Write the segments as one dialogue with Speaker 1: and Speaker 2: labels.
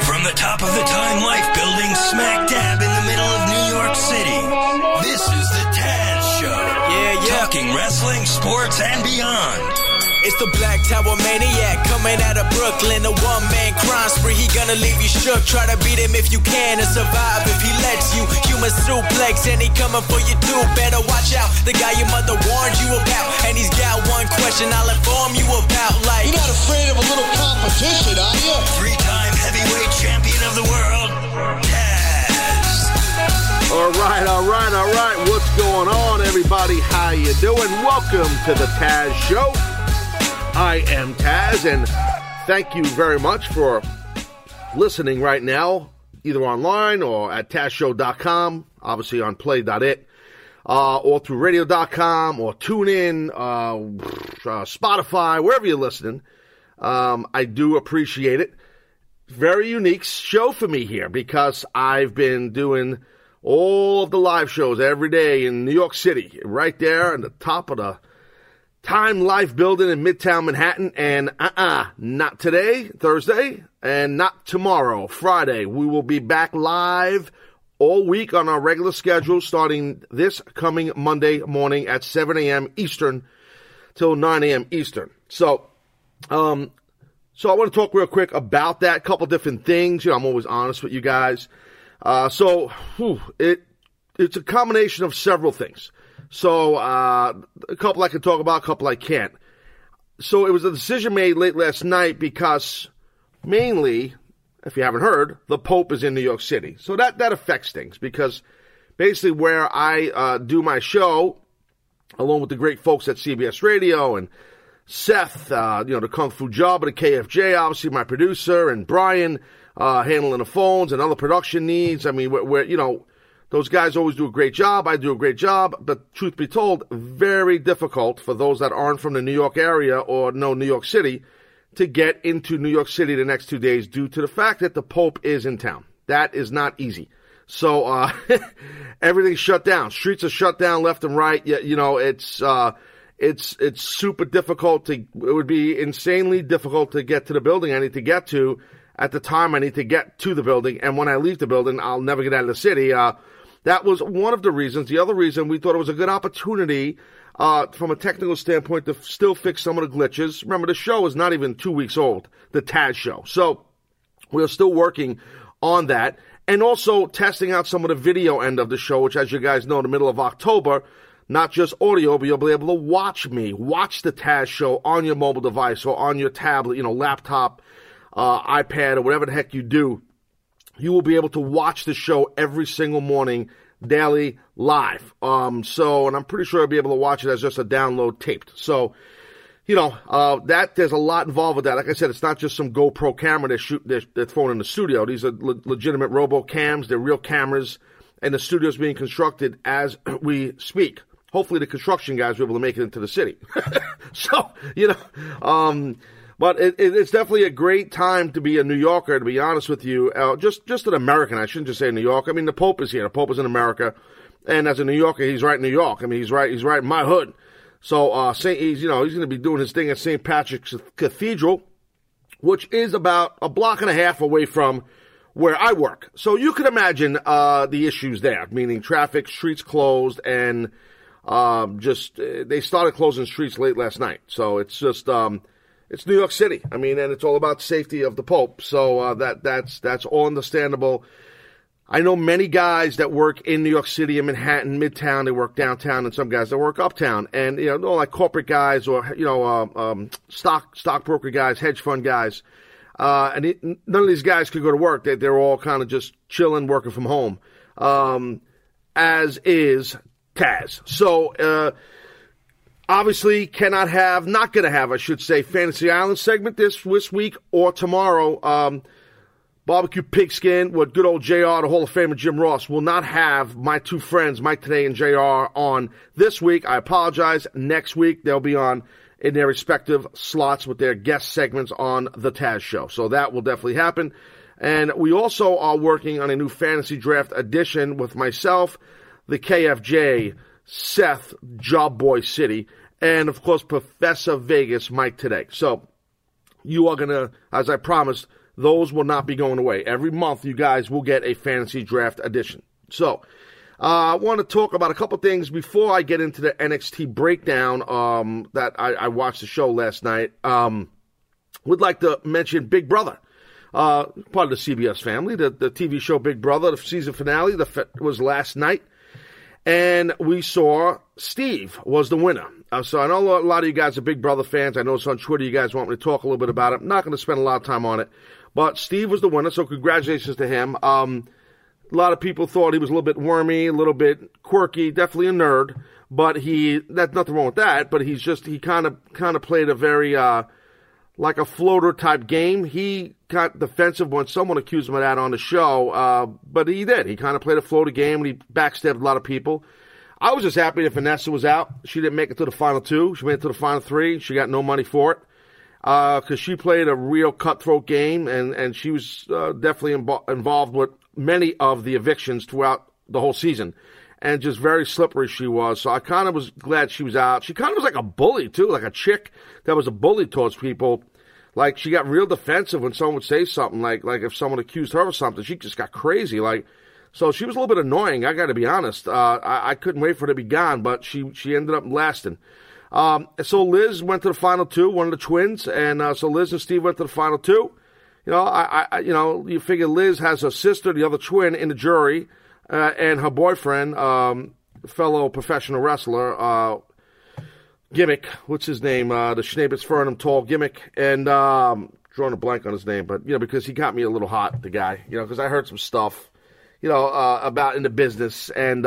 Speaker 1: From the top of the Time Life building smack dab in the middle of New York City, this is the Taz Show. Yeah. Talking wrestling, sports, and beyond.
Speaker 2: It's the Black Tower Maniac coming out of Brooklyn. A one-man crime spree, he gonna leave you shook. Try to beat him if you can and survive if he lets you. Human suplex and he coming for you too. Better watch out, the guy your mother warned you about. And he's got one question I'll inform you about. Like,
Speaker 3: you're not afraid of a little competition, are you?
Speaker 1: Three-time heavyweight champion of the world, Taz.
Speaker 4: All right. What's going on, everybody? How you doing? Welcome to the Taz Show. I am Taz, and thank you very much for listening right now, either online or at TazShow.com, obviously on Play.it, or through Radio.com, or TuneIn, Spotify, wherever you're listening. I do appreciate it. Very unique show for me here, because I've been doing all of the live shows every day in New York City, right there on the top of the Time Life building in Midtown Manhattan, and not today, Thursday, and not tomorrow, Friday. We will be back live all week on our regular schedule, starting this coming Monday morning at 7 a.m. Eastern till 9 a.m. Eastern. So I want to talk real quick about that, couple different things. I'm always honest with you guys. It's a combination of several things. So, a couple I can talk about, a couple I can't. So, it was a decision made late last night because, mainly, if you haven't heard, the Pope is in New York City. So, that affects things, because basically where I do my show, along with the great folks at CBS Radio, and Seth, the Kung Fu Job of the KFJ, obviously my producer, and Brian, handling the phones and other production needs. I mean, we're those guys always do a great job. I do a great job. But truth be told, very difficult for those that aren't from the New York area or know New York City to get into New York City the next 2 days due to the fact that the Pope is in town. That is not easy. So everything's shut down. Streets are shut down left and right. It's super difficult. It would be insanely difficult to get to the building I need to get to at the time I need to get to the building. And when I leave the building, I'll never get out of the city. That was one of the reasons. The other reason, we thought it was a good opportunity from a technical standpoint to still fix some of the glitches. Remember, the show is not even 2 weeks old, the Taz Show. So we're still working on that. And also testing out some of the video end of the show, which, as you guys know, in the middle of October, not just audio, but you'll be able to watch the Taz Show on your mobile device or on your tablet, laptop, iPad, or whatever the heck you do. You will be able to watch the show every single morning, daily, live. And I'm pretty sure I'll be able to watch it as just a download taped. So, that there's a lot involved with that. Like I said, it's not just some GoPro camera they're throwing in the studio. These are legitimate RoboCams. They're real cameras, and the studio's being constructed as we speak. Hopefully the construction guys will be able to make it into the city. So, but it's definitely a great time to be a New Yorker, to be honest with you. Just an American. I shouldn't just say New York. I mean, the Pope is here. The Pope is in America. And as a New Yorker, he's right in New York. I mean, he's right in my hood. So, he's going to be doing his thing at St. Patrick's Cathedral, which is about a block and a half away from where I work. So you can imagine, the issues there, meaning traffic, streets closed, and, they started closing streets late last night. So it's just, it's New York City. I mean, and it's all about safety of the Pope. So that's all understandable. I know many guys that work in New York City and Manhattan, Midtown. They work downtown, and some guys that work uptown. And like corporate guys or stockbroker guys, hedge fund guys. None of these guys could go to work. They're all kind of just chilling, working from home. As is Taz. So. Obviously, not going to have, I should say, Fantasy Island segment this week or tomorrow. Barbecue Pigskin with good old JR, the Hall of Famer Jim Ross, will not have my two friends, Mike Today and JR, on this week. I apologize. Next week, they'll be on in their respective slots with their guest segments on the Taz Show. So that will definitely happen. And we also are working on a new fantasy draft edition with myself, the KFJ, Seth, Job Boy City, and, of course, Professor Vegas, Mike Today. So you are going to, as I promised, those will not be going away. Every month, you guys will get a fantasy draft edition. So, I want to talk about a couple things before I get into the NXT breakdown that I watched the show last night. Would like to mention Big Brother, part of the CBS family. The TV show Big Brother, the season finale was last night. And we saw Steve was the winner. So I know a lot of you guys are Big Brother fans. I know it's on Twitter. You guys want me to talk a little bit about it. I'm not going to spend a lot of time on it. But Steve was the winner, so congratulations to him. A lot of people thought he was a little bit wormy, a little bit quirky, definitely a nerd. But that's nothing wrong with that. But he kind of played a very like a floater type game. He got defensive when someone accused him of that on the show, but he did. He kind of played a floater game and he backstabbed a lot of people. I was just happy that Vanessa was out. She didn't make it to the final 2. She made it to the final 3. She got no money for it because she played a real cutthroat game, and she was definitely involved with many of the evictions throughout the whole season. And just very slippery she was. So I kind of was glad she was out. She kind of was like a bully, too, like a chick that was a bully towards people. Like, she got real defensive when someone would say something, like if someone accused her of something, she just got crazy. So she was a little bit annoying, I got to be honest. I couldn't wait for her to be gone, but she ended up lasting. So Liz went to the final 2, one of the twins, and so Liz and Steve went to the final 2. You know, you figure Liz has her sister, the other twin, in the jury, and her boyfriend, fellow professional wrestler, Gimmick, what's his name? The Schneebitz Fernum tall Gimmick, and drawing a blank on his name, but because he got me a little hot, the guy, because I heard some stuff, about in the business, and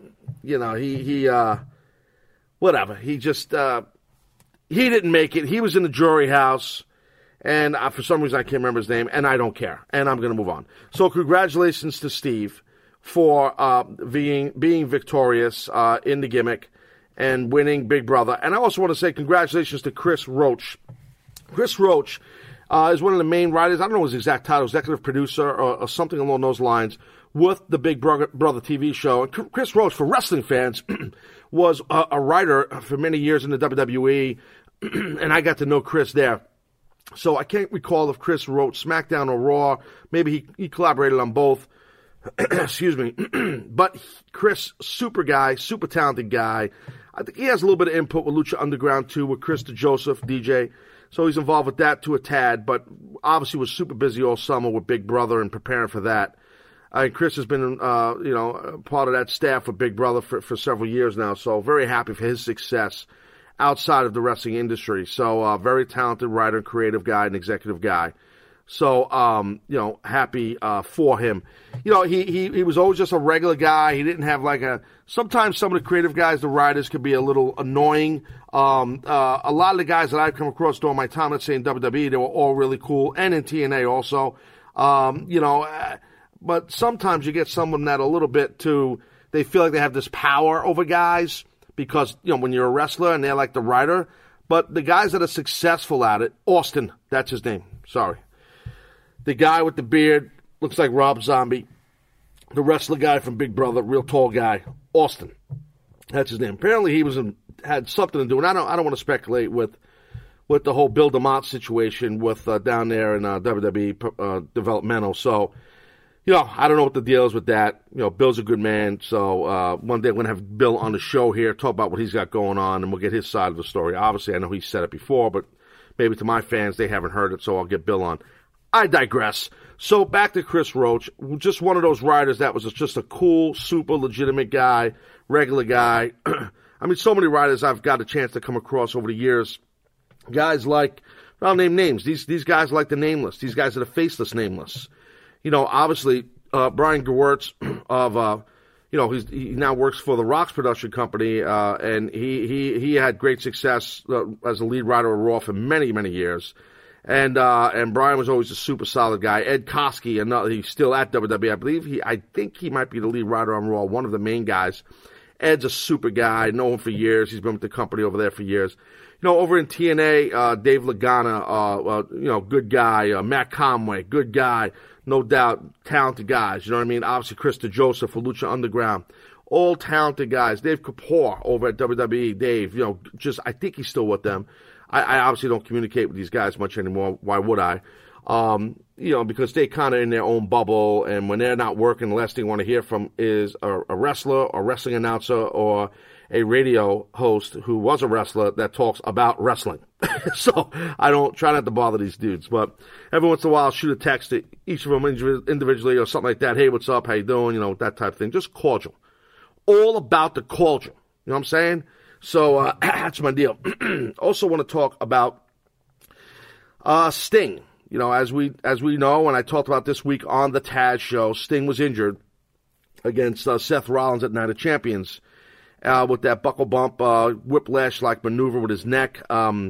Speaker 4: he whatever, he just he didn't make it. He was in the jury house, and for some reason I can't remember his name, and I don't care, and I'm going to move on. So congratulations to Steve for being victorious in the Gimmick and winning Big Brother. And I also want to say congratulations to Chris Roach. Chris Roach is one of the main writers, I don't know his exact title, executive producer or something along those lines, with the Big Brother TV show. And Chris Roach, for wrestling fans, was a writer for many years in the WWE, and I got to know Chris there. So I can't recall if Chris wrote SmackDown or Raw. Maybe he collaborated on both. Excuse me. But Chris, super guy, super talented guy. I think he has a little bit of input with Lucha Underground, too, with Chris DeJoseph, DJ. So he's involved with that to a tad, but obviously was super busy all summer with Big Brother and preparing for that. And Chris has been, part of that staff with Big Brother for several years now, so very happy for his success outside of the wrestling industry. So very talented writer, creative guy, and executive guy. So, happy for him. He was always just a regular guy. He didn't have sometimes some of the creative guys, the writers, could be a little annoying. A lot of the guys that I've come across during my time, let's say in WWE, they were all really cool, and in TNA also. But sometimes you get someone that a little bit they feel like they have this power over guys because, when you're a wrestler and they're like the writer. But the guys that are successful at it, Austin, that's his name, sorry. The guy with the beard, looks like Rob Zombie. The wrestler guy from Big Brother, real tall guy, Austin. That's his name. Apparently he had something to do, and I don't want to speculate with the whole Bill DeMott situation with down there in WWE developmental. So, I don't know what the deal is with that. Bill's a good man, so one day I'm going to have Bill on the show here, talk about what he's got going on, and we'll get his side of the story. Obviously, I know he's said it before, but maybe to my fans, they haven't heard it, so I'll get Bill on. I digress. So back to Chris Roach, just one of those writers that was just a cool, super legitimate guy, regular guy. I mean, so many writers I've got a chance to come across over the years. Guys like, I'll name names. These guys like the nameless. These guys are the faceless nameless. Obviously, Brian Gewirtz of, he now works for the Rocks production company, and he had great success as a lead writer of Raw for many, many years. And Brian was always a super solid guy. Ed Koskey, he's still at WWE. I think he might be the lead writer on Raw, one of the main guys. Ed's a super guy. I know him for years. He's been with the company over there for years. Over in TNA, Dave Lagana, good guy. Matt Conway, good guy. No doubt, talented guys. You know what I mean? Obviously, Chris DeJoseph for Lucha Underground. All talented guys. Dave Kapoor over at WWE. Dave, I think he's still with them. I obviously don't communicate with these guys much anymore. Why would I? Because they kind of in their own bubble, and when they're not working, the last thing you want to hear from is a wrestler, a wrestling announcer, or a radio host who was a wrestler that talks about wrestling. So I don't try not to bother these dudes, but every once in a while I'll shoot a text to each of them individually or something like that. Hey, what's up? How you doing? That type of thing. Just cordial. All about the cordial. You know what I'm saying? So that's my deal. Also want to talk about Sting. As we know, and I talked about this week on the Taz show, Sting was injured against Seth Rollins at Night of Champions with that buckle bump, whiplash-like maneuver with his neck.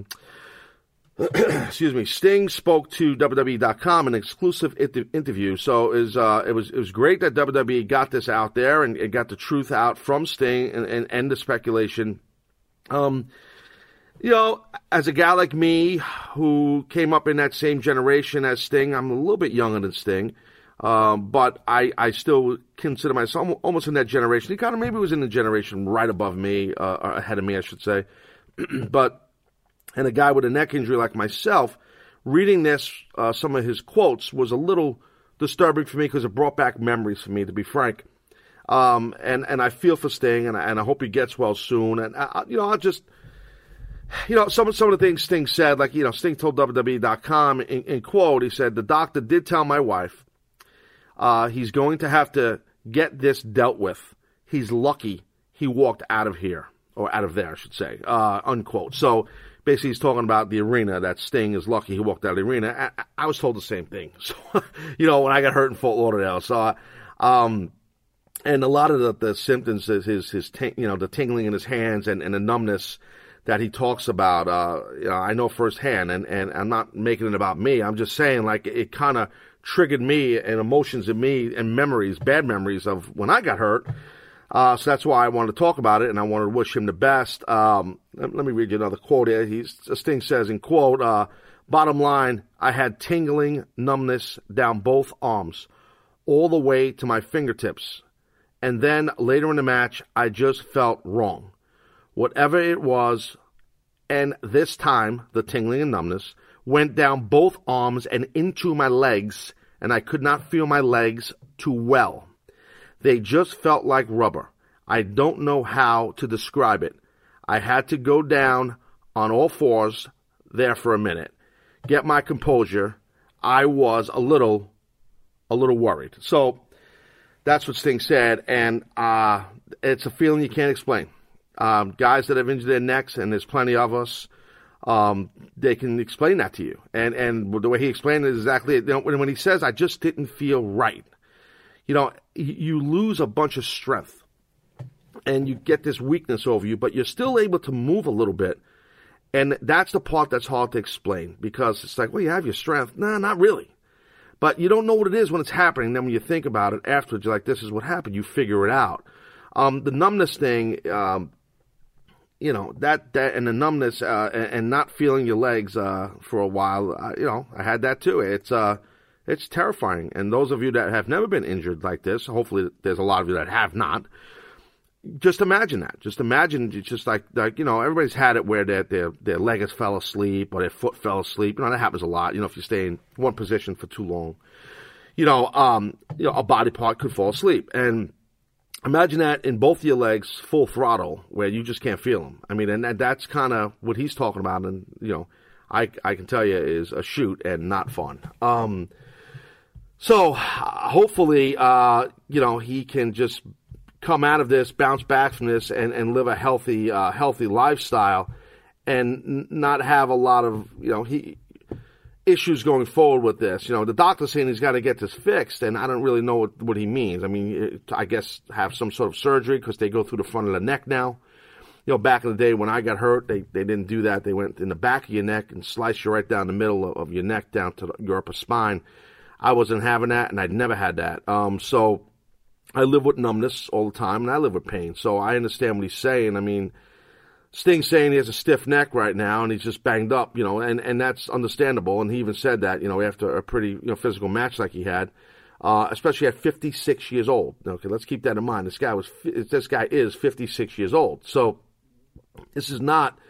Speaker 4: Excuse me. Sting spoke to WWE.com in an exclusive interview, so it was great that WWE got this out there and it got the truth out from Sting and end the speculation. As a guy like me who came up in that same generation as Sting, I'm a little bit younger than Sting, but I still consider myself almost in that generation. He kind of maybe was in the generation right above me, or ahead of me, I should say. And a guy with a neck injury like myself, reading this, some of his quotes was a little disturbing for me because it brought back memories for me, to be frank. And I feel for Sting, and I hope he gets well soon. And I'll just... some of the things Sting said, like, Sting told WWE.com in quote, he said, the doctor did tell my wife he's going to have to get this dealt with. He's lucky he walked out of here, or out of there, I should say, unquote. So basically he's talking about the arena, that Sting is lucky he walked out of the arena. I was told the same thing. So, when I got hurt in Fort Lauderdale. So, and a lot of the symptoms is his the tingling in his hands and the numbness that he talks about, I know firsthand, and I'm not making it about me. I'm just saying, like, it kind of triggered me and emotions in me and memories, bad memories of when I got hurt. So that's why I wanted to talk about it, and I wanted to wish him the best. Let me read you another quote here. Sting says, in quote, bottom line, I had tingling numbness down both arms, all the way to my fingertips. And then later in the match, I just felt wrong. Whatever it was, and this time, the tingling and numbness, went down both arms and into my legs, and I could not feel my legs too well. They just felt like rubber. I don't know how to describe it. I had to go down on all fours there for a minute, get my composure. I was a little worried. So that's what Sting said, and it's a feeling you can't explain. Guys that have injured their necks, and there's plenty of us, they can explain that to you. And the way he explained it is exactly it. When he says, I just didn't feel right, you lose a bunch of strength, and you get this weakness over you, but you're still able to move a little bit. And that's the part that's hard to explain, because it's like, well, you have your strength. Nah, not really. But you don't know what it is when it's happening. Then when you think about it afterwards, you're like, this is what happened. You figure it out. The numbness thing, that and the numbness and not feeling your legs for a while, I had that too. It's terrifying. And those of you that have never been injured like this, hopefully there's a lot of you that have not. Just imagine that. Just imagine, it's just like everybody's had it where their leg has fell asleep or their foot fell asleep. That happens a lot. If you stay in one position for too long, a body part could fall asleep. And imagine that in both of your legs, full throttle, where you just can't feel them. I mean, and that's kind of what he's talking about. And, I can tell you is a shoot and not fun. So hopefully, he can just come out of this, bounce back from this, and live a healthy lifestyle, and not have a lot of, issues going forward with this. The doctor's saying he's got to get this fixed, and I don't really know what he means. I mean, I guess have some sort of surgery, because they go through the front of the neck now. Back in the day when I got hurt, they didn't do that. They went in the back of your neck and sliced you right down the middle of your neck down to your upper spine. I wasn't having that, and I'd never had that. So I live with numbness all the time, and I live with pain. So I understand what he's saying. I mean, Sting's saying he has a stiff neck right now, and he's just banged up, and that's understandable. And he even said that, after a pretty, physical match like he had, especially at 56 years old. Okay, let's keep that in mind. This guy is 56 years old. So this is not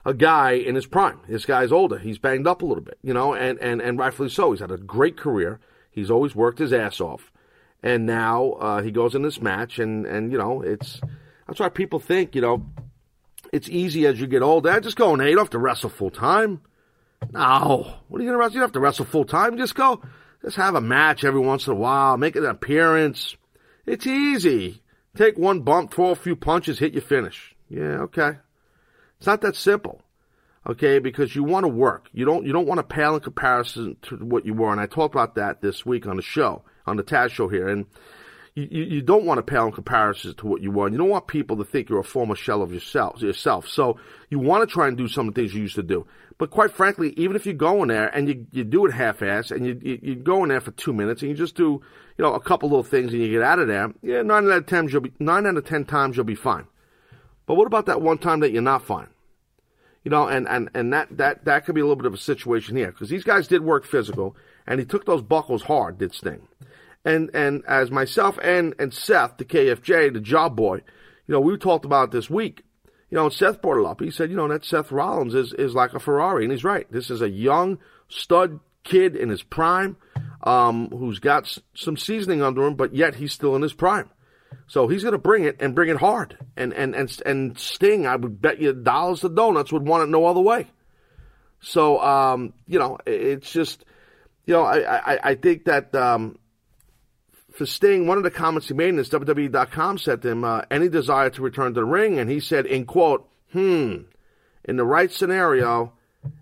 Speaker 4: a guy in his prime. This guy's older. He's banged up a little bit, and rightfully so. He's had a great career. He's always worked his ass off. And now he goes in this match, and that's why people think, it's easy as you get older. Just go in there. You don't have to wrestle full time. No. What are you going to wrestle? You don't have to wrestle full time. Just have a match every once in a while. Make an appearance. It's easy. Take one bump, throw a few punches, hit your finish. Yeah, okay. It's not that simple, okay, because you want to work. You don't want to pale in comparison to what you were, and I talked about that this week on the show, on the Taz show here, and you don't want to pale in comparison to what you were, and you don't want people to think you're a former shell of yourself. So you want to try and do some of the things you used to do. But quite frankly, even if you go in there and you do it half-ass, and you go in there for 2 minutes, and you just do a couple little things, and you get out of there, 9 out of 10 times you'll be fine. But what about that one time that you're not fine? And that could be a little bit of a situation here, because these guys did work physical, and he took those buckles hard, did Sting. And as myself and Seth, the KFJ, the job boy, we talked about it this week. And Seth brought it up. He said, that Seth Rollins is like a Ferrari, and he's right. This is a young stud kid in his prime, who's got some seasoning under him, but yet he's still in his prime. So he's going to bring it hard. And Sting, I would bet you dollars to donuts, would want it no other way. So, it's just, I think that for Sting, one of the comments he made in this, WWE.com said to him, any desire to return to the ring? And he said, in quote, in the right scenario,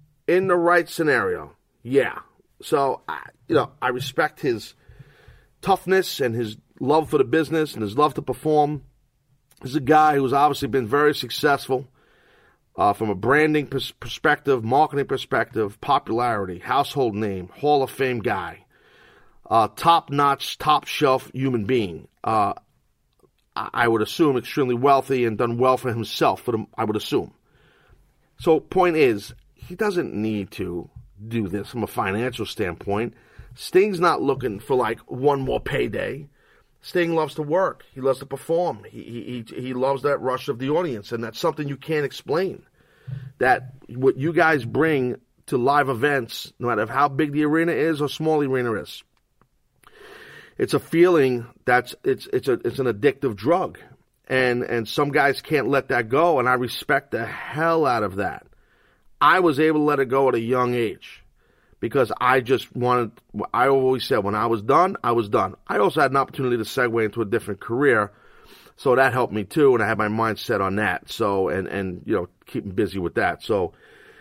Speaker 4: yeah. So, I respect his toughness and his love for the business and his love to perform. He's a guy who's obviously been very successful from a branding perspective, marketing perspective, popularity, household name, Hall of Fame guy, top-notch, top-shelf human being. I would assume extremely wealthy and done well for himself, I would assume. So point is, he doesn't need to do this from a financial standpoint. Sting's not looking for one more payday. Sting loves to work. He loves to perform. He loves that rush of the audience, and that's something you can't explain. That what you guys bring to live events, no matter how big the arena is or small the arena is, it's a feeling it's an addictive drug, and some guys can't let that go, and I respect the hell out of that. I was able to let it go at a young age, because I always said when I was done, I was done. I also had an opportunity to segue into a different career, so that helped me too, and I had my mind set on that. So, and keeping busy with that. So,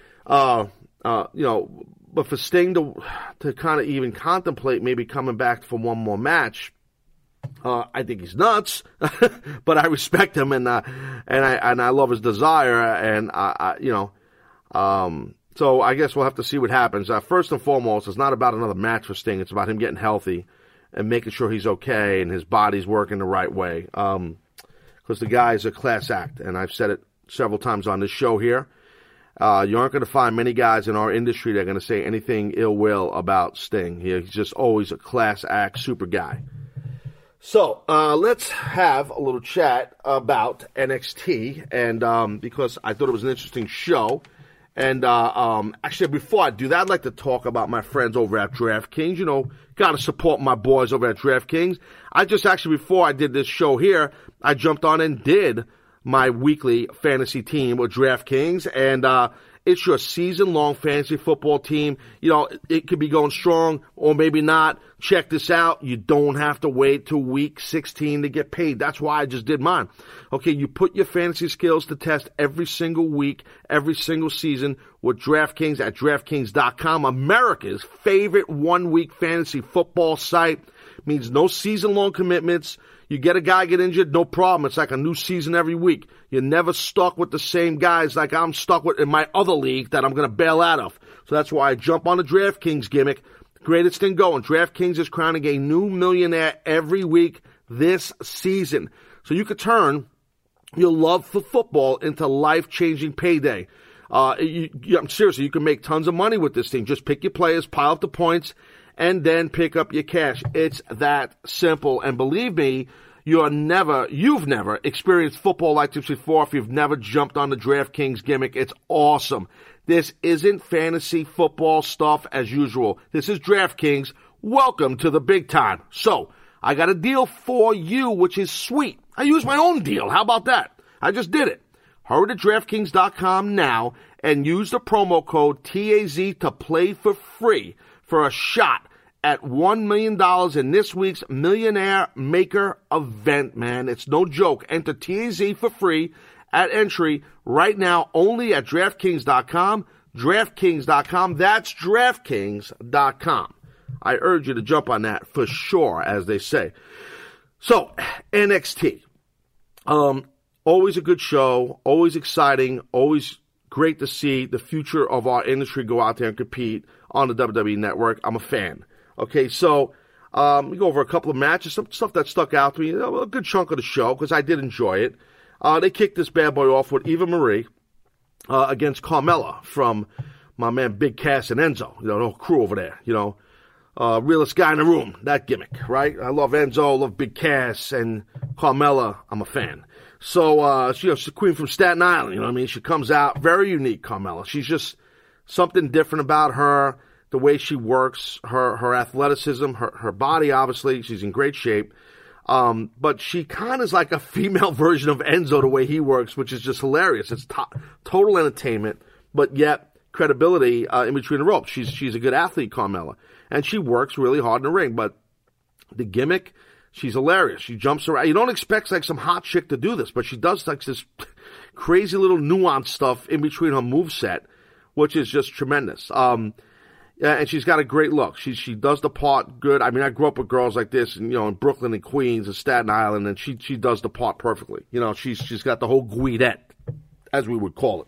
Speaker 4: but for Sting to kind of even contemplate maybe coming back for one more match, I think he's nuts, but I respect him, and I love his desire, and so I guess we'll have to see what happens. First and foremost, it's not about another match for Sting. It's about him getting healthy and making sure he's okay and his body's working the right way. Because the guy is a class act, and I've said it several times on this show here. You aren't going to find many guys in our industry that are going to say anything ill will about Sting. He's just always a class act super guy. So let's have a little chat about NXT, and because I thought it was an interesting show. And actually, before I do that, I'd like to talk about my friends over at DraftKings. Got to support my boys over at DraftKings. Before I did this show here, I jumped on and did my weekly fantasy team with DraftKings, and it's your season-long fantasy football team. It could be going strong or maybe not. Check this out. You don't have to wait till week 16 to get paid. That's why I just did mine. Okay, you put your fantasy skills to test every single week, every single season with DraftKings at DraftKings.com, America's favorite one-week fantasy football site. Means no season-long commitments. You get a guy get injured, no problem. It's like a new season every week. You're never stuck with the same guys like I'm stuck with in my other league that I'm going to bail out of. So that's why I jump on the DraftKings gimmick. Greatest thing going. DraftKings is crowning a new millionaire every week this season. So you could turn your love for football into life-changing payday. I'm serious. You can make tons of money with this thing. Just pick your players, pile up the points, and then pick up your cash. It's that simple. And believe me, you've never experienced football like this before, if you've never jumped on the DraftKings gimmick, it's awesome. This isn't fantasy football stuff as usual. This is DraftKings. Welcome to the big time. So, I got a deal for you, which is sweet. I used my own deal. How about that? I just did it. Hurry to DraftKings.com now and use the promo code TAZ to play for free for a shot at $1 million in this week's Millionaire Maker event, man. It's no joke. Enter TAZ for free at entry right now only at DraftKings.com. DraftKings.com. That's DraftKings.com. I urge you to jump on that for sure, as they say. So, NXT. Always a good show, always exciting, always great to see the future of our industry go out there and compete on the WWE Network. I'm a fan. Okay, so we go over a couple of matches, some stuff that stuck out to me, a good chunk of the show, because I did enjoy it. They kicked this bad boy off with Eva Marie against Carmella from my man Big Cass and Enzo, the whole crew over there, realest guy in the room, that gimmick, right? I love Enzo, love Big Cass, and Carmella, I'm a fan. So, she's the queen from Staten Island, you know what I mean? She comes out, very unique, Carmella. She's just something different about her, the way she works, her athleticism, her body, obviously, she's in great shape. But she kind of is like a female version of Enzo, the way he works, which is just hilarious. It's total entertainment, but yet credibility in between the ropes. She's a good athlete, Carmella, and she works really hard in the ring, but the gimmick, she's hilarious. She jumps around. You don't expect like some hot chick to do this, but she does like this crazy little nuanced stuff in between her moveset, which is just tremendous. And she's got a great look. She does the part good. I mean, I grew up with girls like this, and in Brooklyn and Queens and Staten Island, and she does the part perfectly. She's got the whole Guidette, as we would call it.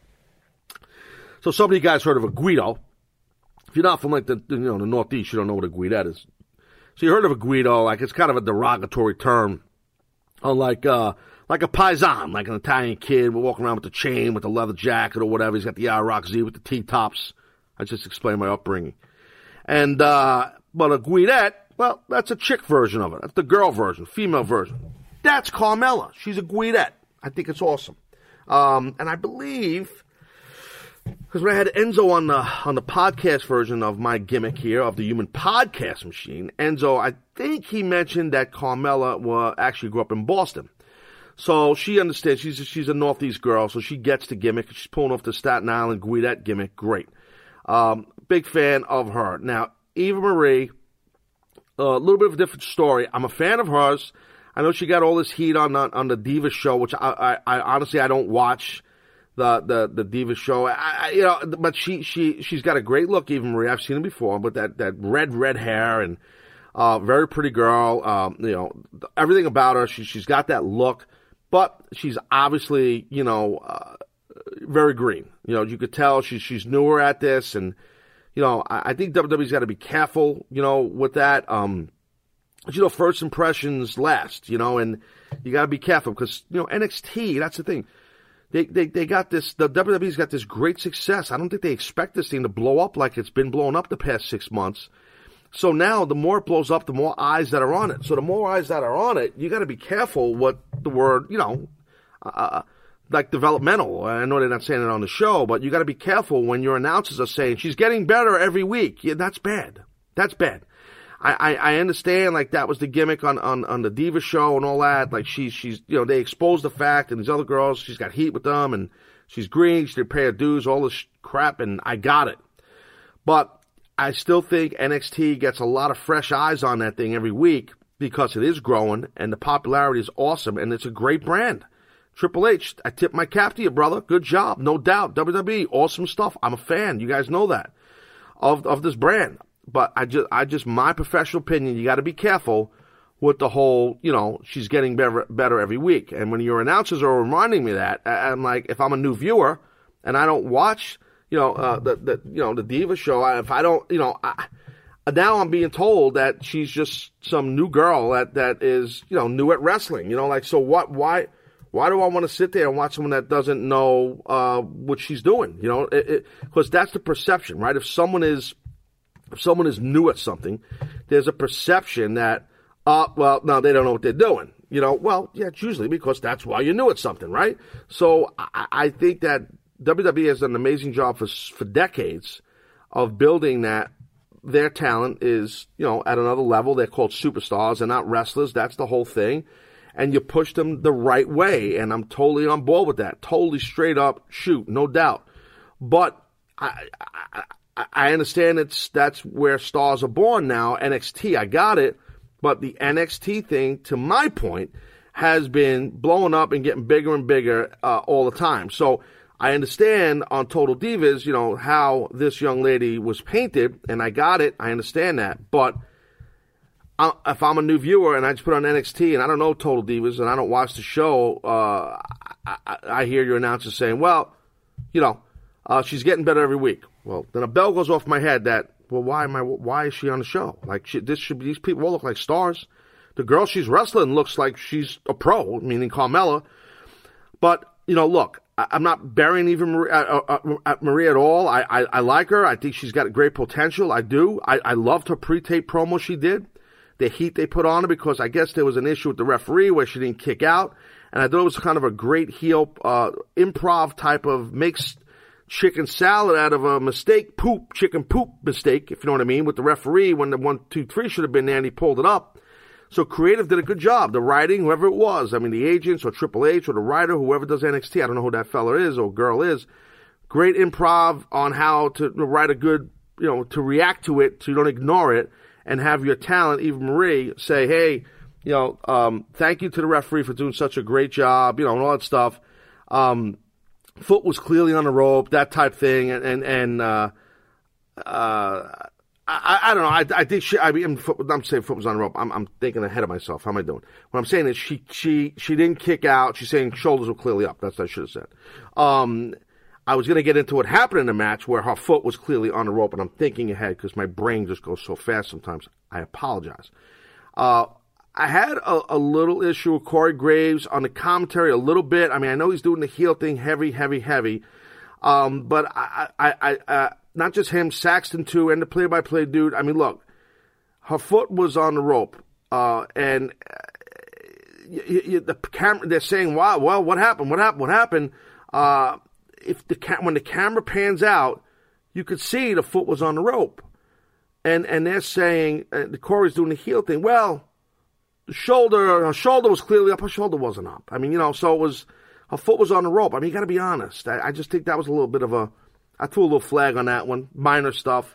Speaker 4: So some of you guys heard of a Guido. If you're not from like the Northeast, you don't know what a Guidette is. So you heard of a Guido, like it's kind of a derogatory term, like a paisan, like an Italian kid walking around with the chain, with the leather jacket or whatever. He's got the Rock Z with the T-tops. I just explained my upbringing. And, but a Guidette, well, that's a chick version of it. That's the girl version, female version. That's Carmella. She's a Guidette. I think it's awesome. And I believe, because when I had Enzo on the podcast version of my gimmick here, of the Human Podcast Machine, Enzo, I think he mentioned that Carmella actually grew up in Boston. So she understands. She's a Northeast girl, so she gets the gimmick. She's pulling off the Staten Island Guidette gimmick. Great. Big fan of her. Now, Eva Marie, a little bit of a different story. I'm a fan of hers. I know she got all this heat on the Diva show, which I honestly I don't watch the Diva show. But she's got a great look, Eva Marie. I've seen her before, but that red hair and very pretty girl. Everything about her. She's got that look, but she's obviously very green. You could tell she's newer at this, and I think WWE's got to be careful, with that. First impressions last, and you got to be careful because NXT. That's the thing. They got this. The WWE's got this great success. I don't think they expect this thing to blow up like it's been blown up the past 6 months. So now, the more it blows up, the more eyes that are on it. So the more eyes that are on it, you got to be careful what the word, like developmental. I know they're not saying it on the show, but you got to be careful when your announcers are saying she's getting better every week. Yeah, that's bad. That's bad. I understand, like, that was the gimmick on the Diva show and all that. Like, she's they exposed the fact, and these other girls, she's got heat with them, and she's green, she did pay her dues, all this crap, and I got it. But I still think NXT gets a lot of fresh eyes on that thing every week because it is growing, and the popularity is awesome, and it's a great brand. Triple H, I tip my cap to you, brother. Good job, no doubt. WWE, awesome stuff. I'm a fan. You guys know that of this brand. But I just my professional opinion, you got to be careful with the whole, she's getting better every week. And when your announcers are reminding me that, I'm like, if I'm a new viewer and I don't watch, the Diva show, if I don't, now I'm being told that she's just some new girl that is, new at wrestling. So what? Why do I want to sit there and watch someone that doesn't know what she's doing? Because that's the perception, right? If someone is new at something, there's a perception that, no, they don't know what they're doing. Well, yeah, it's usually because that's why you knew it's something, right? So I think that WWE has done an amazing job for decades of building that their talent is, at another level. They're called superstars. They're not wrestlers. That's the whole thing. And you push them the right way. And I'm totally on board with that. Totally straight up shoot, no doubt. But I understand that's where stars are born now. NXT, I got it. But the NXT thing, to my point, has been blowing up and getting bigger and bigger all the time. So I understand on Total Divas, how this young lady was painted, and I got it. I understand that. But if I'm a new viewer and I just put on NXT and I don't know Total Divas and I don't watch the show, I hear your announcer saying, well, she's getting better every week. Well, then a bell goes off my head that, well, why is she on the show? Like, these people all look like stars. The girl she's wrestling looks like she's a pro, meaning Carmella. But, look, I'm not burying even Marie at all. I like her. I think she's got great potential. I do. I loved her pre-tape promo she did. The heat they put on her because I guess there was an issue with the referee where she didn't kick out. And I thought it was kind of a great heel improv type of makes chicken salad out of a mistake, chicken poop mistake, if you know what I mean, with the referee when the 1, 2, 3 should have been there and he pulled it up. So creative did a good job. The writing, whoever it was, the agents or Triple H or the writer, whoever does NXT, I don't know who that fella is or girl is, great improv on how to write a good, to react to it so you don't ignore it and have your talent, Eva Marie, say, hey, thank you to the referee for doing such a great job, and all that stuff. Foot was clearly on the rope, that type thing, and I don't know. I think I'm saying Foot was on the rope. I'm thinking ahead of myself. How am I doing? What I'm saying is she didn't kick out. She's saying shoulders were clearly up. That's what I should have said. I was going to get into what happened in the match where her foot was clearly on the rope, and I'm thinking ahead because my brain just goes so fast sometimes. I apologize. I had a little issue with Corey Graves on the commentary a little bit. I know he's doing the heel thing heavy. But I not just him, Saxton too, and the play-by-play dude. Look, her foot was on the rope, and the camera. They're saying, "Wow, well, what happened? What happened?" When the camera pans out, you could see the foot was on the rope, and they're saying the Corey's doing the heel thing. Well, her shoulder was clearly up. Her shoulder wasn't up. So it was. Her foot was on the rope. You got to be honest. I just think that was a little bit of I threw a little flag on that one. Minor stuff.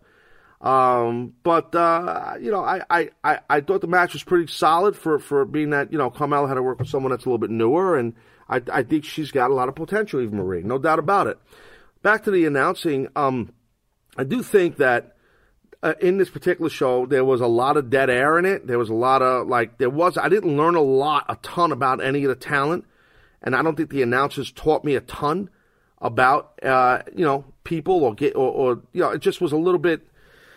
Speaker 4: But I thought the match was pretty solid for being that, Carmella had to work with someone that's a little bit newer, and I think she's got a lot of potential, Eva Marie. No doubt about it. Back to the announcing, I do think that in this particular show, there was a lot of dead air in it. There was a lot of, I didn't learn a ton about any of the talent. And I don't think the announcers taught me a ton about, people it just was a little bit,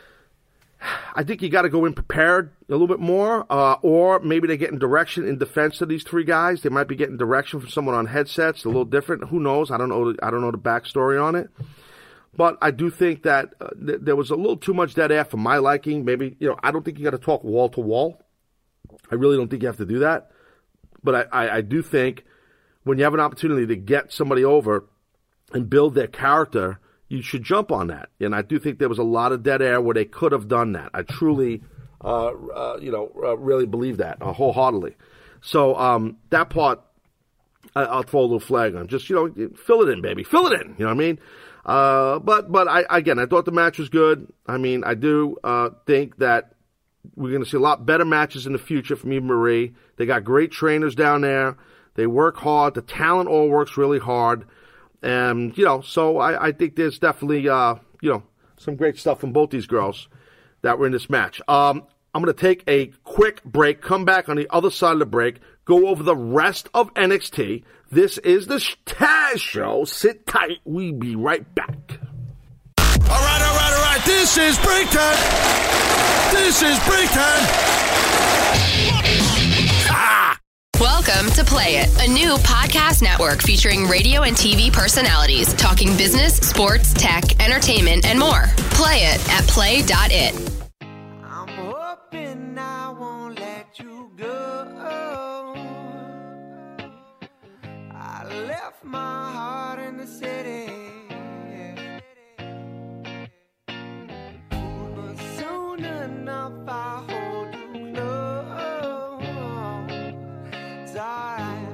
Speaker 4: I think you got to go in prepared a little bit more, or maybe they're getting direction in defense of these three guys. They might be getting direction from someone on headsets, a little different. Who knows? I don't know the backstory on it. But I do think that there was a little too much dead air for my liking. Maybe, I don't think you got to talk wall to wall. I really don't think you have to do that. But I do think when you have an opportunity to get somebody over and build their character, you should jump on that. And I do think there was a lot of dead air where they could have done that. I truly, really believe that wholeheartedly. So that part, I'll throw a little flag on. Just, fill it in, baby. Fill it in. You know what I mean? But I thought the match was good. I do think that we're going to see a lot better matches in the future from Eva Marie. They got great trainers down there. They work hard. The talent all works really hard. And, so I think there's definitely, some great stuff from both these girls that were in this match. I'm going to take a quick break, come back on the other side of the break, go over the rest of NXT. This is the Taz Show. Sit tight. We'll be right back.
Speaker 3: All right. This is break time.
Speaker 5: Welcome to Play It, a new podcast network featuring radio and TV personalities talking business, sports, tech, entertainment, and more. Play it at play.it.
Speaker 6: I'm hoping I won't let you go. the city. But soon enough I'll hold you close. It's alright,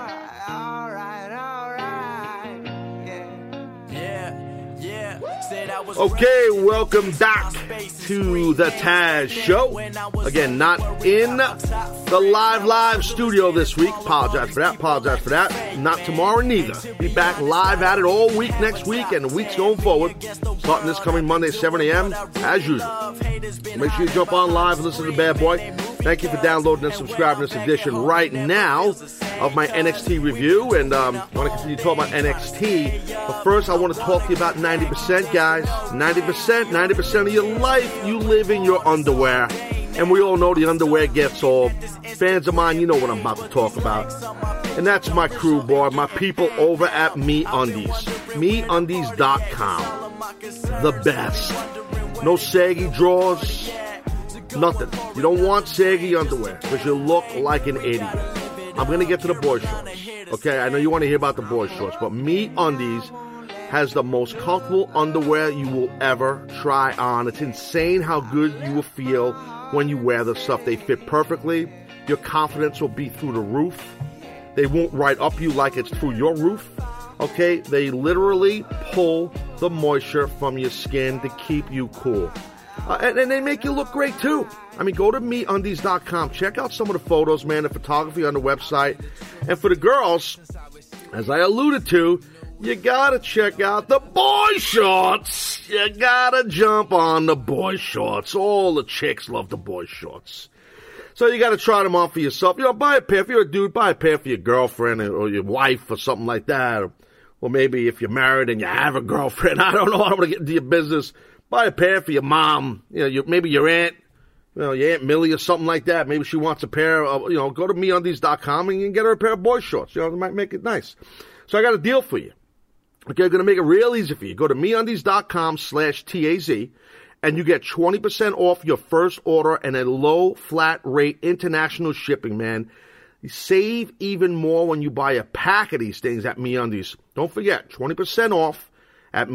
Speaker 6: yeah. Said I was
Speaker 4: Okay, welcome back to the Taz Show. Again, not in the live studio this week. Apologize for that. Not tomorrow neither. Be back live at it all week next week and the weeks going forward. Starting this coming Monday, 7 a.m. as usual. Make sure you jump on live and listen to the bad boy. Thank you for downloading and subscribing to this edition right now of my NXT review. And I want to continue talking about NXT. But first, I want to talk to you about 90%, guys. 90% of your life you live in your underwear. And we all know the underwear gets old. Fans of mine, you know what I'm about to talk about. And that's my crew, boy, my people over at MeUndies. MeUndies.com. The best. No saggy drawers. Nothing. You don't want saggy underwear because you look like an idiot. I'm going to get to the boy shorts. Okay, I know you want to hear about the boy shorts, but MeUndies has the most comfortable underwear you will ever try on. It's insane how good you will feel when you wear the stuff. They fit perfectly. Your confidence will be through the roof. They won't ride up you like it's through your roof. Okay, they literally pull the moisture from your skin to keep you cool. And they make you look great, too. I mean, go to MeUndies.com. Check out some of the photos, man, the photography on the website. And for the girls, as I alluded to, you gotta check out the boy shorts. You gotta jump on the boy shorts. All the chicks love the boy shorts. So you gotta try them on for yourself. You know, buy a pair. If you're a dude, buy a pair for your girlfriend or your wife or something like that. Or maybe if you're married and you have a girlfriend. I don't know. I don't want to get into your business. Buy a pair for your mom, maybe your aunt, your Aunt Millie or something like that. Maybe she wants a pair of, go to MeUndies.com and you can get her a pair of boy shorts. It might make it nice. So I got a deal for you. Okay, I'm going to make it real easy for you. Go to MeUndies.com/TAZ and you get 20% off your first order and a low flat rate international shipping, man. You save even more when you buy a pack of these things at MeUndies. Don't forget, 20% off at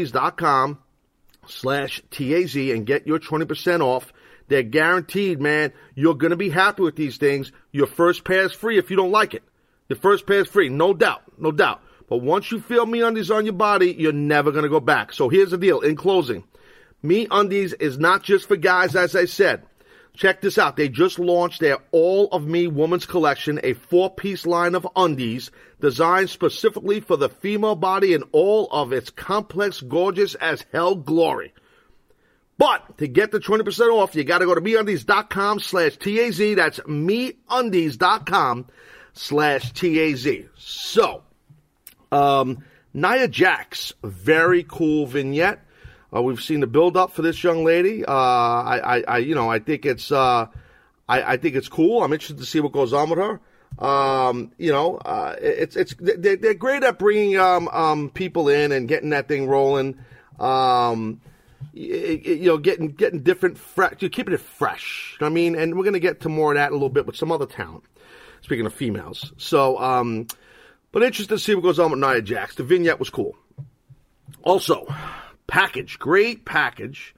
Speaker 4: MeUndies.com/TAZ and get your 20% off. They're guaranteed, man. You're going to be happy with these things. Your first pair is free if you don't like it. Your first pair is free, no doubt. But once you feel MeUndies on your body, you're never going to go back. So here's the deal. In closing, MeUndies is not just for guys, as I said. Check this out. They just launched their All of Me Women's Collection, a 4-piece line of undies designed specifically for the female body in all of its complex, gorgeous as hell glory. But to get the 20% off, you got to go to MeUndies.com/TAZ. That's MeUndies.com/TAZ. So, Nia Jax, very cool vignette. We've seen the build up for this young lady. I think it's I think it's cool. I'm interested to see what goes on with her. They're great at bringing people in and getting that thing rolling. Getting different, you're keeping it fresh. You know what I mean? And we're going to get to more of that in a little bit with some other talent. Speaking of females, so but interested to see what goes on with Nia Jax. The vignette was cool. Also, great package,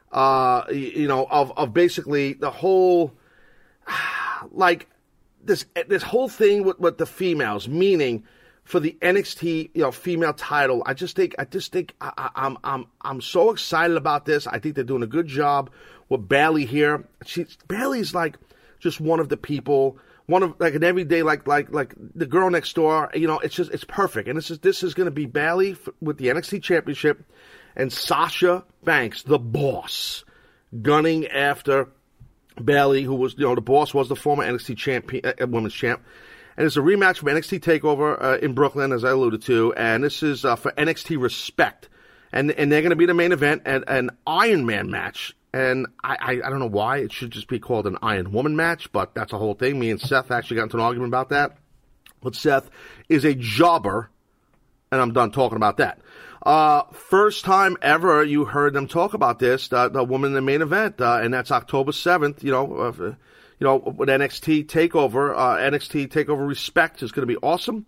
Speaker 4: of basically the whole, like this whole thing with the females, meaning for the NXT, female title. I just think I'm so excited about this. I think they're doing a good job with Bayley here. Bayley's like just one of the people, one of like an everyday, like the girl next door. It's perfect. And this is going to be Bayley with the NXT Championship. And Sasha Banks, the boss, gunning after Bayley, who was, the boss was the former NXT champion, women's champ. And it's a rematch from NXT TakeOver in Brooklyn, as I alluded to. And this is for NXT Respect. And they're going to be the main event at an Iron Man match. And I don't know why. It should just be called an Iron Woman match, but that's a whole thing. Me and Seth actually got into an argument about that. But Seth is a jobber, and I'm done talking about that. First time ever you heard them talk about this, the woman in the main event, and that's October 7th, with NXT TakeOver. NXT TakeOver Respect is going to be awesome.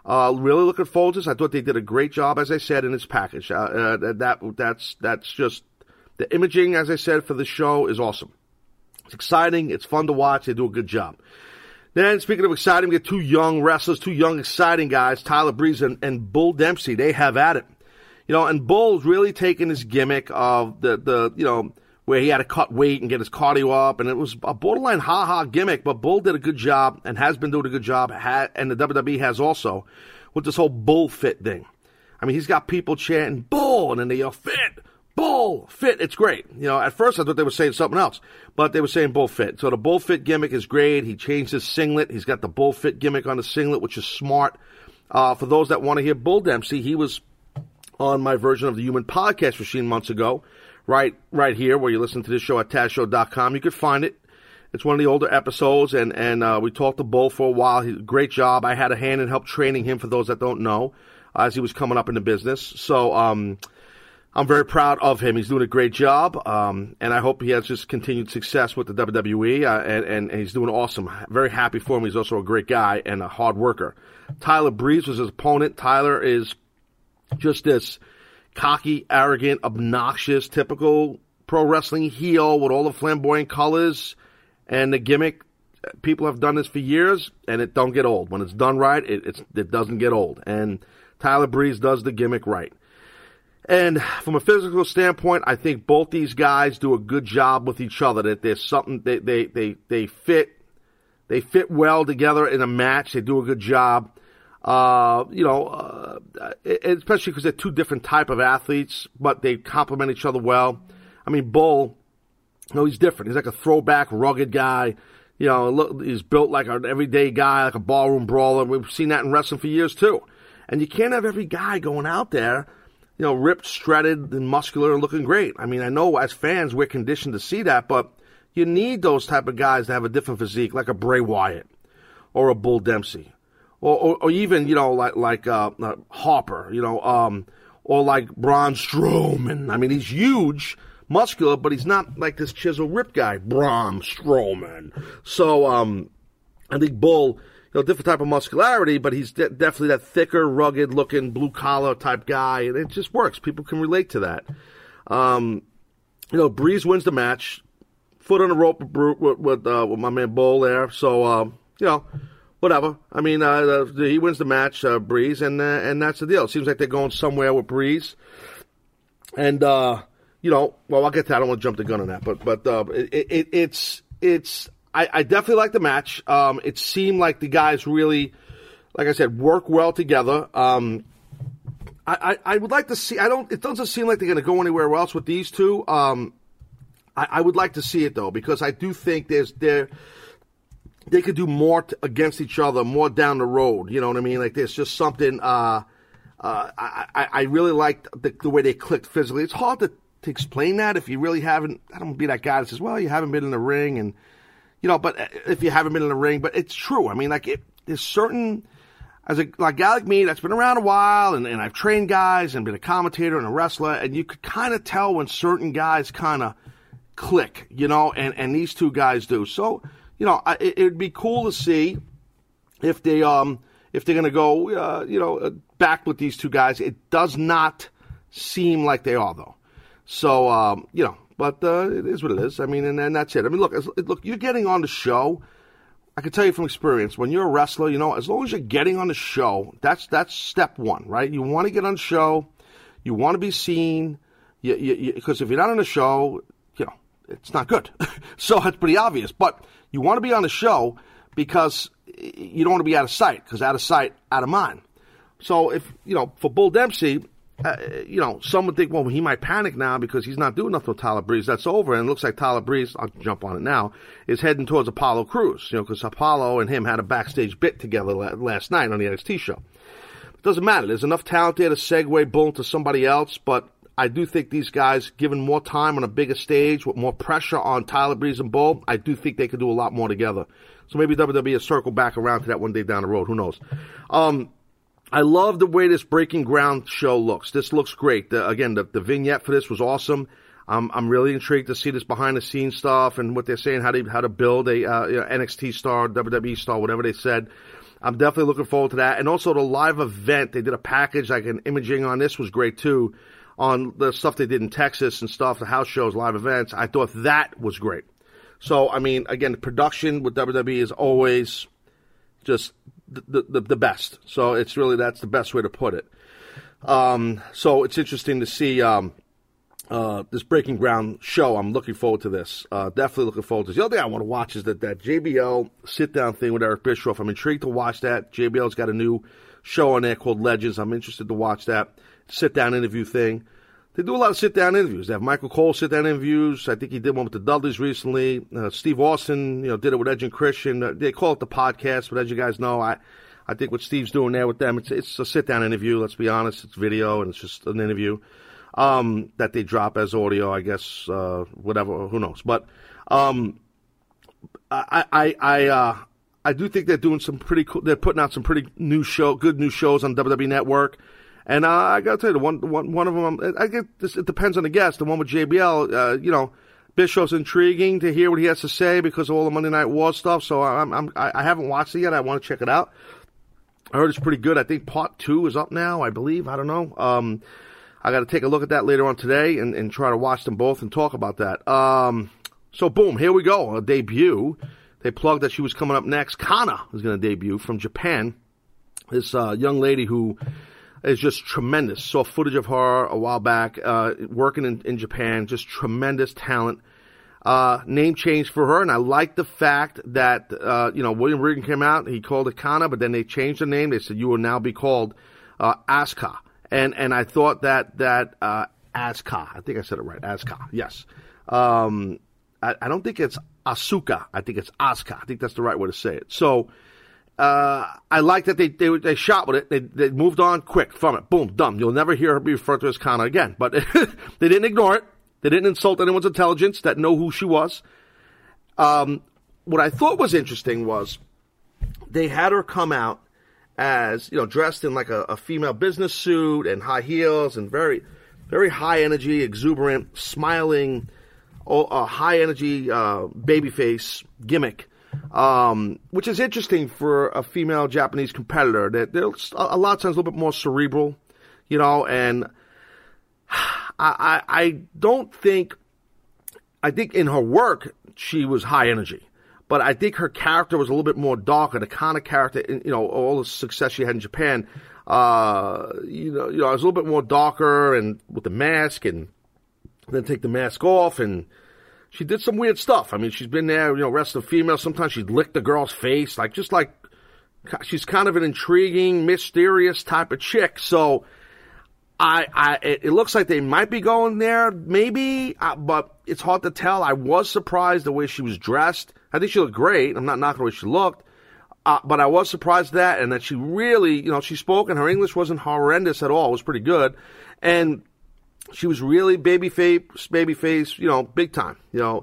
Speaker 4: Really looking forward to this. I thought they did a great job, as I said, in this package. That's just the imaging, as I said, for the show is awesome. It's exciting. It's fun to watch. They do a good job. Then, speaking of exciting, we get two young wrestlers, two young, exciting guys, Tyler Breeze and Bull Dempsey. They have at it. And Bull's really taking his gimmick of the where he had to cut weight and get his cardio up, and it was a borderline ha-ha gimmick, but Bull did a good job and has been doing a good job, and the WWE has also, with this whole Bull Fit thing. I mean, he's got people chanting, Bull, and then they yell, Fit, Bull, Fit. It's great. At first I thought they were saying something else, but they were saying Bull Fit. So the Bull Fit gimmick is great. He changed his singlet. He's got the Bull Fit gimmick on the singlet, which is smart. For those that want to hear Bull Dempsey, he was on my version of the Human Podcast Machine months ago, right here, where you listen to this show at TazShow.com. You could find it. It's one of the older episodes, and we talked to Bull for a while. Great job. I had a hand in help training him, for those that don't know, as he was coming up in the business. So I'm very proud of him. He's doing a great job, and I hope he has just continued success with the WWE, and he's doing awesome. Very happy for him. He's also a great guy and a hard worker. Tyler Breeze was his opponent. Tyler is just this cocky, arrogant, obnoxious, typical pro wrestling heel with all the flamboyant colors and the gimmick. People have done this for years, and it don't get old. When it's done right, it doesn't get old. And Tyler Breeze does the gimmick right. And from a physical standpoint, I think both these guys do a good job with each other. That there's something they fit well together in a match. They do a good job. Especially because they're two different type of athletes, but they complement each other well. I mean, Bull, he's different. He's like a throwback, rugged guy. He's built like an everyday guy, like a ballroom brawler. We've seen that in wrestling for years too. And you can't have every guy going out there, ripped, shredded, and muscular and looking great. I mean, I know as fans we're conditioned to see that, but you need those type of guys to have a different physique, like a Bray Wyatt or a Bull Dempsey. Or even, like Harper, or like Braun Strowman. I mean, he's huge, muscular, but he's not like this chisel rip guy, Braun Strowman. So, I think Bull, different type of muscularity, but he's definitely that thicker, rugged looking, blue collar type guy, and it just works. People can relate to that. Breeze wins the match, foot on the rope with my man Bull there. So, whatever. I mean, he wins the match, Breeze, and that's the deal. It seems like they're going somewhere with Breeze. And, well, I'll get to that. I don't want to jump the gun on that. But I definitely like the match. It seemed like the guys really, like I said, work well together. I would like to see, it doesn't seem like they're going to go anywhere else with these two. I would like to see it, though, because I do think they could do more against each other, more down the road. You know what I mean? Like, there's just something, I really liked the way they clicked physically. It's hard to explain that if you really haven't. I don't want to be that guy that says, well, you haven't been in the ring, and, but if you haven't been in the ring, but it's true. I mean, like, there's certain, as a guy like me that's been around a while, and I've trained guys and been a commentator and a wrestler, and you could kind of tell when certain guys kind of click, and these two guys do. So, it would be cool to see if they're going to go, back with these two guys. It does not seem like they are, though. So, but it is what it is. I mean, and that's it. I mean, look, you're getting on the show. I can tell you from experience, when you're a wrestler, as long as you're getting on the show, that's step one, right? You want to get on the show. You want to be seen. Because if you're not on the show, it's not good. So it's pretty obvious. But you want to be on the show because you don't want to be out of sight, because out of sight, out of mind. So if, for Bull Dempsey, some would think, well, he might panic now because he's not doing nothing with Tyler Breeze. That's over. And it looks like Tyler Breeze, I'll jump on it now, is heading towards Apollo Crews, because Apollo and him had a backstage bit together last night on the NXT show. It doesn't matter. There's enough talent there to segue Bull to somebody else, but I do think these guys, given more time on a bigger stage with more pressure on Tyler Breeze and Bull, I do think they could do a lot more together. So maybe WWE will circle back around to that one day down the road. Who knows? I love the way this Breaking Ground show looks. This looks great. The vignette for this was awesome. I'm really intrigued to see this behind-the-scenes stuff and what they're saying, how to build a NXT star, WWE star, whatever they said. I'm definitely looking forward to that. And also the live event, they did a package, like an imaging on this was great too, on the stuff they did in Texas and stuff, the house shows, live events. I thought that was great. So, I mean, again, the production with WWE is always just the best. So it's really, that's the best way to put it. So it's interesting to see this Breaking Ground show. I'm looking forward to this. Definitely looking forward to this. The other thing I want to watch is that JBL sit-down thing with Eric Bischoff. I'm intrigued to watch that. JBL's got a new show on there called Legends. I'm interested to watch that sit-down interview thing. They do a lot of sit-down interviews. They have Michael Cole sit-down interviews. I think he did one with the Dudleys recently. Steve Austin, did it with Edge and Christian. They call it the podcast, but as you guys know, I think what Steve's doing there with them, it's a sit-down interview. Let's be honest, it's video and it's just an interview that they drop as audio, I guess. Whatever, who knows? But I do think they're doing some pretty cool. They're putting out some pretty good new shows on WWE Network. And I got to tell you, one of them, I get this. It depends on the guest. The one with JBL, Bischoff's intriguing to hear what he has to say because of all the Monday Night War stuff. So I haven't watched it yet. I want to check it out. I heard it's pretty good. I think part 2 is up now, I believe. I don't know. I got to take a look at that later on today and try to watch them both and talk about that. So boom, here we go. A debut. They plugged that she was coming up next. Kana is going to debut from Japan. This young lady who is just tremendous. Saw footage of her a while back, working in Japan. Just tremendous talent. Name change for her, and I like the fact that, William Regan came out, he called it Kana, but then they changed the name. They said, you will now be called Asuka. And I thought that Asuka, I think I said it right, Asuka, yes. I don't think it's Asuka. I think it's Asuka. I think that's the right way to say it. So, I like that they shot with it. They moved on quick from it. Boom, done. You'll never hear her be referred to as Kana again. But they didn't ignore it. They didn't insult anyone's intelligence that know who she was. What I thought was interesting was they had her come out as, dressed in like a female business suit and high heels and very, very high energy, exuberant, smiling, high energy babyface gimmick. Which is interesting for a female Japanese competitor. They're a lot of times a little bit more cerebral, and I think in her work she was high energy, but I think her character was a little bit more darker. The kind of character, all the success she had in Japan, was a little bit more darker and with the mask and then take the mask off and. She did some weird stuff. I mean, she's been there, wrestling female. Sometimes she'd lick the girl's face, she's kind of an intriguing, mysterious type of chick. So, it looks like they might be going there, maybe, but it's hard to tell. I was surprised the way she was dressed. I think she looked great. I'm not knocking the way she looked, but I was surprised that and that she really, she spoke and her English wasn't horrendous at all. It was pretty good, and. She was really babyface, big time.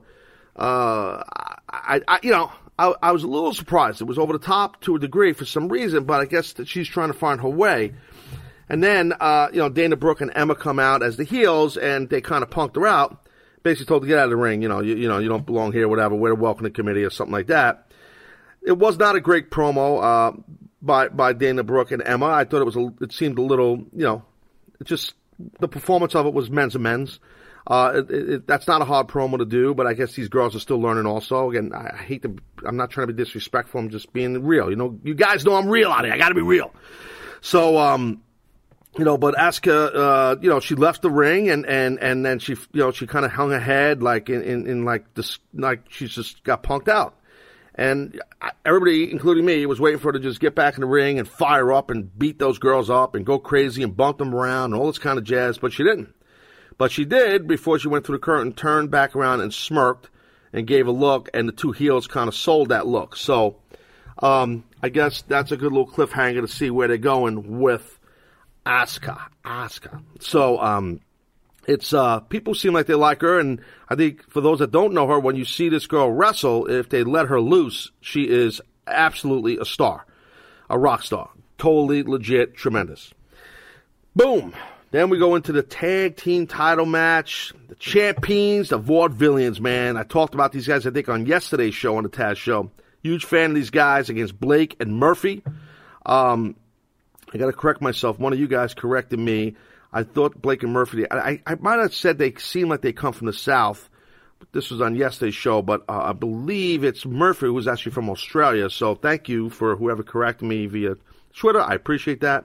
Speaker 4: I was a little surprised. It was over the top to a degree for some reason, but I guess that she's trying to find her way. And then, Dana Brooke and Emma come out as the heels, and they kind of punked her out. Basically told her to get out of the ring. You don't belong here, whatever. We're the welcoming committee or something like that. It was not a great promo by Dana Brooke and Emma. I thought it seemed a little, it just. The performance of it was men's and men's. That's not a hard promo to do, but I guess these girls are still learning also. Again, I'm not trying to be disrespectful. I'm just being real. You guys know I'm real out here. I got to be real. So, but Asuka, she left the ring and then she kind of hung her head like in like this, like she just got punked out. And everybody, including me, was waiting for her to just get back in the ring and fire up and beat those girls up and go crazy and bump them around and all this kind of jazz, but she didn't. But she did before she went through the curtain, turned back around and smirked and gave a look, and the two heels kind of sold that look. So I guess that's a good little cliffhanger to see where they're going with Asuka. So it's people seem like they like her, and I think for those that don't know her, when you see this girl wrestle, if they let her loose, she is absolutely a star, a rock star, totally legit, tremendous. Boom. Then we go into the tag team title match. The champions, the Vaudevillians, man. I talked about these guys, I think, on yesterday's show, on the Taz show. Huge fan of these guys against Blake and Murphy. I got to correct myself. One of you guys corrected me. I thought Blake and Murphy, I might have said they seem like they come from the South. This was on yesterday's show, but I believe it's Murphy who's actually from Australia. So thank you for whoever corrected me via Twitter. I appreciate that.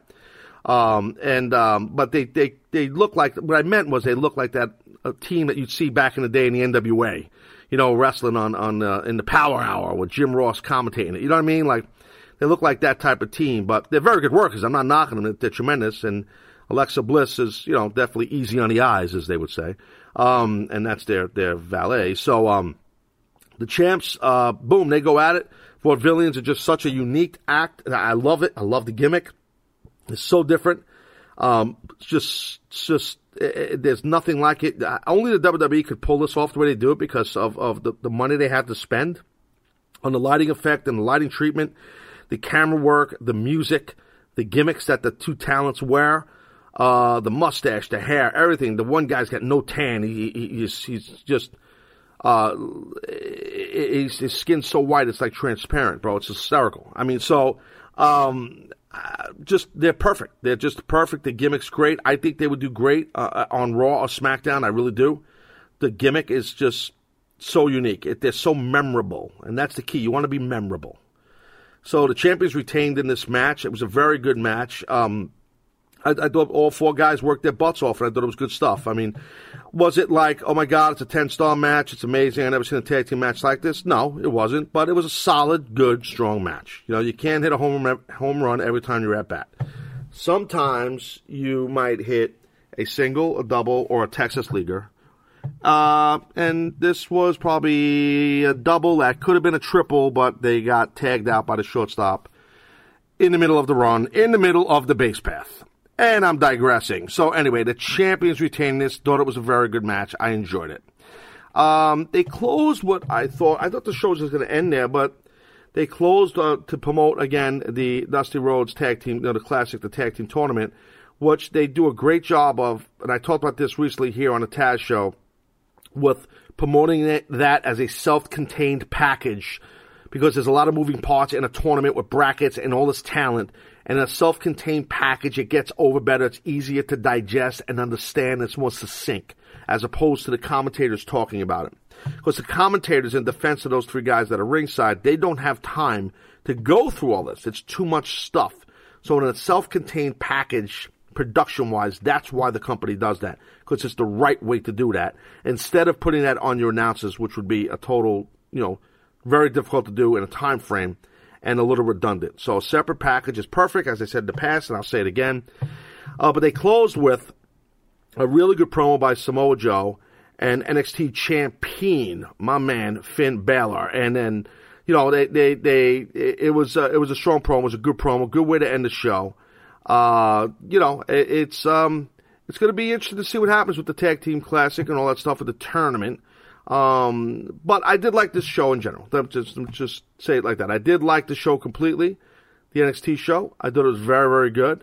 Speaker 4: But they look like, what I meant was they look like that a team that you'd see back in the day in the NWA, wrestling on in the Power Hour with Jim Ross commentating it. You know what I mean? Like, they look like that type of team, but they're very good workers. I'm not knocking them. They're tremendous. And Alexa Bliss is, definitely easy on the eyes, as they would say. And that's their valet. So, the champs, boom, they go at it. Vaudevillians are just such a unique act. I love it. I love the gimmick. It's so different. There's nothing like it. Only the WWE could pull this off the way they do it because of the money they have to spend on the lighting effect and the lighting treatment, the camera work, the music, the gimmicks that the two talents wear, the mustache, the hair, everything. The one guy's got no tan. He's just, his skin's so white it's like transparent, bro. It's hysterical. I mean, so, they're perfect. They're just perfect. The gimmick's great. I think they would do great on Raw or SmackDown. I really do. The gimmick is just so unique. They're so memorable, and that's the key. You want to be memorable. So the champions retained in this match. It was a very good match. I thought all four guys worked their butts off, and I thought it was good stuff. I mean, was it like, oh my God, it's a 10-star match, it's amazing, I've never seen a tag team match like this? No, it wasn't, but it was a solid, good, strong match. You can't hit a home run every time you're at bat. Sometimes you might hit a single, a double, or a Texas leaguer. And this was probably a double that could have been a triple, but they got tagged out by the shortstop in the middle of the run, in the middle of the base path. And I'm digressing. So anyway, the champions retained this. Thought it was a very good match. I enjoyed it. They closed what I thought the show was going to end there, but they closed to promote, again, the Dusty Rhodes tag team, the Classic, the tag team tournament, which they do a great job of, and I talked about this recently here on the Taz show, with promoting that as a self-contained package, because there's a lot of moving parts in a tournament with brackets and all this talent. And in a self-contained package, it gets over better. It's easier to digest and understand. It's more succinct, as opposed to the commentators talking about it. Because the commentators, in defense of those three guys that are ringside, they don't have time to go through all this. It's too much stuff. So in a self-contained package, production-wise, that's why the company does that. Because it's the right way to do that. Instead of putting that on your announcers, which would be a total, very difficult to do in a time frame, and a little redundant. So a separate package is perfect, as I said in the past, and I'll say it again. But they closed with a really good promo by Samoa Joe and NXT champion, my man, Finn Balor. And then, it was a strong promo, it was a good promo, good way to end the show. It's going to be interesting to see what happens with the Tag Team Classic and all that stuff with the tournament. But I did like this show in general. Just say it like that. I did like the show completely, the NXT show. I thought it was very, very good.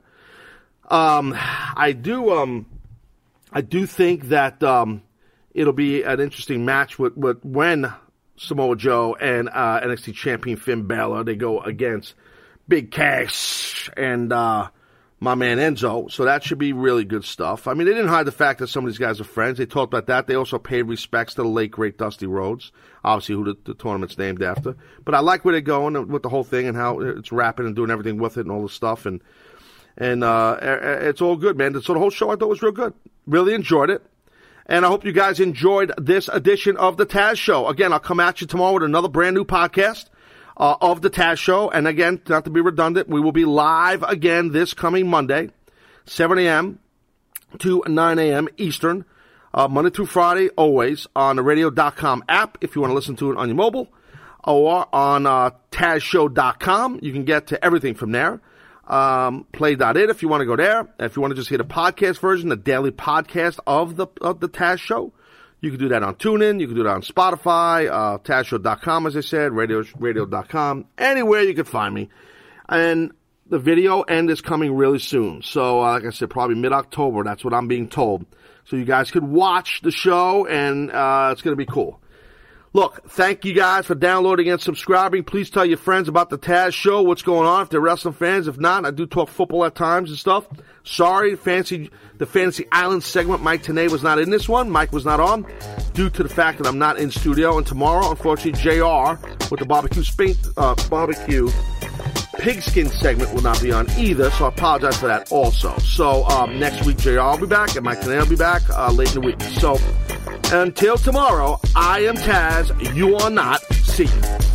Speaker 4: I do think that it'll be an interesting match with when Samoa Joe and NXT champion Finn Balor, they go against Big Cass and my man Enzo, so that should be really good stuff. I mean, they didn't hide the fact that some of these guys are friends. They talked about that. They also paid respects to the late, great Dusty Rhodes, obviously who the tournament's named after. But I like where they're going with the whole thing and how it's rapping and doing everything with it and all this stuff. And it's all good, man. So the whole show I thought was real good. Really enjoyed it. And I hope you guys enjoyed this edition of the Taz Show. Again, I'll come at you tomorrow with another brand new podcast of the Taz Show. And again, not to be redundant, we will be live again this coming Monday, 7 a.m. to 9 a.m. Eastern, Monday through Friday, always on the radio.com app if you want to listen to it on your mobile, or on TazShow.com. You can get to everything from there. Play.it if you want to go there. If you want to just hear the podcast version, the daily podcast of the Taz Show, you can do that on TuneIn. You can do that on Spotify, TazShow.com, as I said, radio.com, anywhere you can find me. And the video end is coming really soon. So, like I said, probably mid-October. That's what I'm being told. So you guys could watch the show, and it's going to be cool. Look, thank you guys for downloading and subscribing. Please tell your friends about the Taz Show, what's going on, if they're wrestling fans. If not, I do talk football at times and stuff. Sorry, the Fantasy Island segment, Mike Tenay was not in this one. Mike was not on due to the fact that I'm not in studio. And tomorrow, unfortunately, JR with the barbecue pigskin segment will not be on either, so I apologize for that also. So next week, JR will be back, and Mike Tenay will be back late in the week. So until tomorrow, I am Taz. You are not. See you.